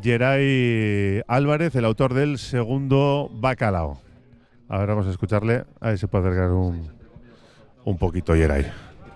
Yeray Álvarez, el autor del segundo Bacalao. A ver, vamos a escucharle, a ver si puede acercar un poquito Yeray.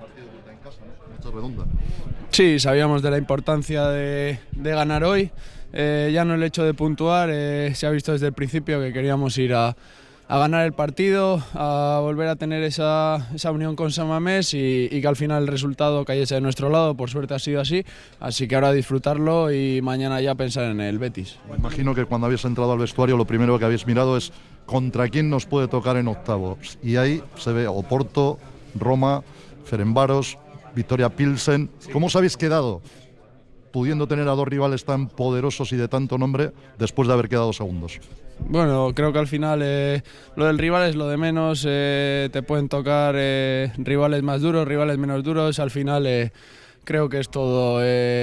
Sí, sabíamos de la importancia de ganar hoy. Ya no el hecho de puntuar, se ha visto desde el principio que queríamos ir a ganar el partido, a volver a tener esa unión con San Mamés y que al final el resultado cayese de nuestro lado. Por suerte ha sido así que ahora disfrutarlo y mañana ya pensar en el Betis. Me imagino que cuando habéis entrado al vestuario lo primero que habéis mirado es contra quién nos puede tocar en octavos, y ahí se ve Oporto, Roma, Ferencváros, Victoria Pilsen. ¿Cómo os habéis quedado pudiendo tener a dos rivales tan poderosos y de tanto nombre después de haber quedado segundos? Bueno, creo que al final lo del rival es lo de menos. Te pueden tocar rivales más duros, rivales menos duros. Al final creo que es todo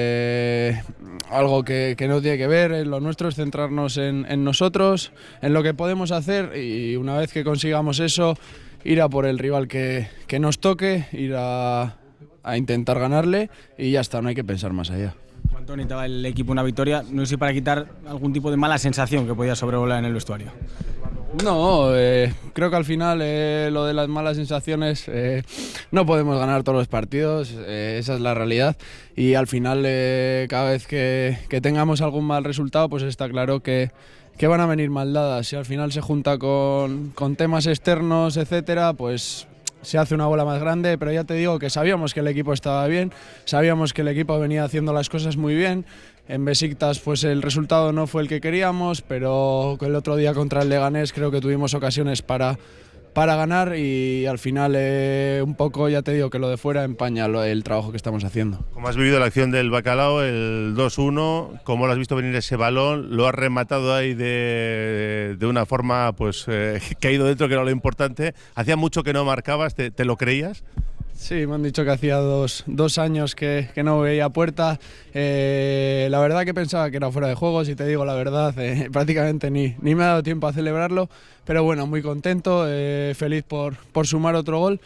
algo que no tiene que ver. Lo nuestro es centrarnos en nosotros, en lo que podemos hacer, y una vez que consigamos eso, ir a por el rival que nos toque, ir a intentar ganarle y ya está, no hay que pensar más allá. ¿Cuánto necesitaba el equipo una victoria? No sé si para quitar algún tipo de mala sensación que podía sobrevolar en el vestuario. No, creo que al final lo de las malas sensaciones, no podemos ganar todos los partidos, esa es la realidad, y al final cada vez que tengamos algún mal resultado, pues está claro que van a venir mal dadas. Si al final se junta con temas externos, etcétera, pues se hace una bola más grande. Pero ya te digo que sabíamos que el equipo estaba bien, sabíamos que el equipo venía haciendo las cosas muy bien. En Besiktas pues el resultado no fue el que queríamos, pero el otro día contra el Leganés creo que tuvimos ocasiones para ganar, y al final un poco, ya te digo, que lo de fuera empaña el trabajo que estamos haciendo. ¿Cómo has vivido la acción del Bacalao, el 2-1? ¿Cómo lo has visto venir ese balón? ¿Lo has rematado ahí de una forma pues que ha ido dentro, que era lo importante? Hacía mucho que no marcabas, ¿te lo creías? Sí, me han dicho que hacía dos años que no veía puerta. La verdad que pensaba que era fuera de juego, si te digo la verdad, prácticamente ni me ha dado tiempo a celebrarlo, pero bueno, muy contento, feliz por sumar otro gol,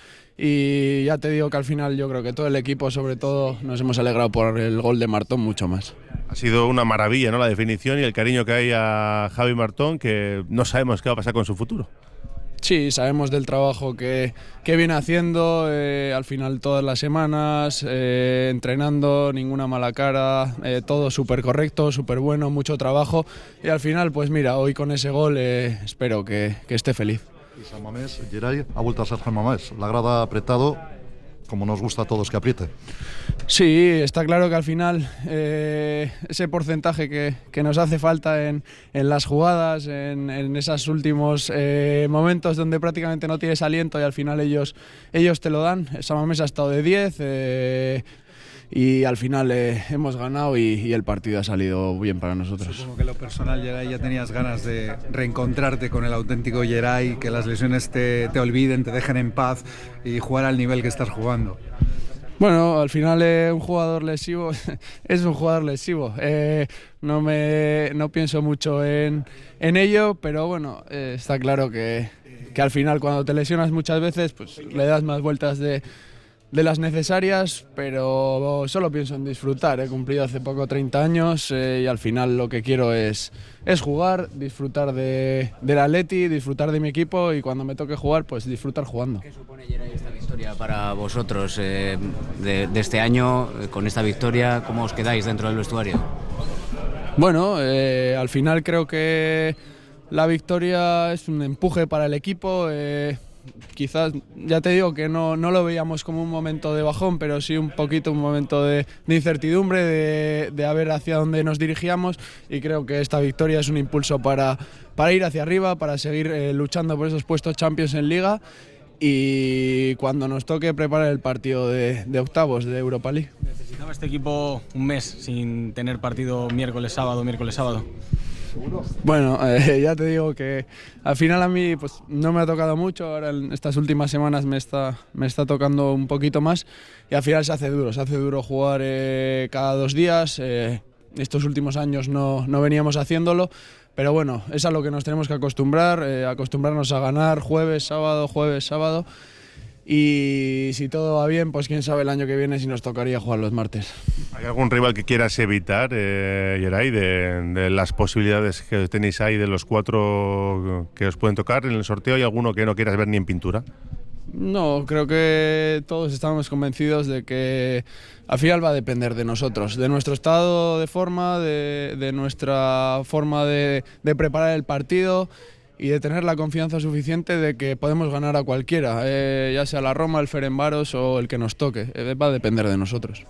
y ya te digo que al final yo creo que todo el equipo, sobre todo, nos hemos alegrado por el gol de Martón mucho más. Ha sido una maravilla, ¿no?, la definición y el cariño que hay a Javi Martón, que no sabemos qué va a pasar con su futuro. Sí, sabemos del trabajo que viene haciendo, al final todas las semanas, entrenando, ninguna mala cara, todo súper correcto, súper bueno, mucho trabajo, y al final pues mira, hoy con ese gol espero que esté feliz. Y San Mamés, Yeray, ha vuelto a ser San Mamés, la grada apretado, como nos gusta a todos que apriete. Sí, está claro que al final ese porcentaje que nos hace falta en las jugadas, en esos últimos momentos donde prácticamente no tienes aliento y al final ellos te lo dan. San Mamés ha estado de 10 y al final hemos ganado y el partido ha salido bien para nosotros. Supongo que en lo personal, Yeray, ya tenías ganas de reencontrarte con el auténtico Yeray, que las lesiones te olviden, te dejen en paz y jugar al nivel que estás jugando. Bueno, al final un jugador lesivo es un jugador lesivo. No pienso mucho en ello, pero bueno, está claro que al final cuando te lesionas muchas veces pues le das más vueltas de las necesarias, pero solo pienso en disfrutar. He cumplido hace poco 30 años y al final lo que quiero es jugar, disfrutar del Atleti, disfrutar de mi equipo, y cuando me toque jugar, pues disfrutar jugando. ¿Qué supone, Yeray, esta victoria para vosotros de este año? Con esta victoria, ¿cómo os quedáis dentro del vestuario? Bueno, al final creo que la victoria es un empuje para el equipo. Quizás, ya te digo que no lo veíamos como un momento de bajón, pero sí un poquito un momento de incertidumbre, de a ver hacia dónde nos dirigíamos, y creo que esta victoria es un impulso para ir hacia arriba, para seguir luchando por esos puestos Champions en Liga, y cuando nos toque preparar el partido de octavos de Europa League. ¿Necesitaba este equipo un mes sin tener partido miércoles, sábado? Bueno, ya te digo que al final a mí pues no me ha tocado mucho. Ahora en estas últimas semanas me está tocando un poquito más, y al final se hace duro jugar cada 2 días. Estos últimos años no veníamos haciéndolo, pero bueno, es a lo que nos tenemos que acostumbrarnos a ganar jueves, sábado, y si todo va bien, pues quién sabe el año que viene si nos tocaría jugar los martes. ¿Hay algún rival que quieras evitar, Yeray, de las posibilidades que tenéis ahí de los 4 que os pueden tocar en el sorteo? ¿Hay alguno que no quieras ver ni en pintura? No, creo que todos estamos convencidos de que al final va a depender de nosotros, de nuestro estado de forma, de nuestra forma de preparar el partido y de tener la confianza suficiente de que podemos ganar a cualquiera, ya sea la Roma, el Ferencváros o el que nos toque. Va a depender de nosotros.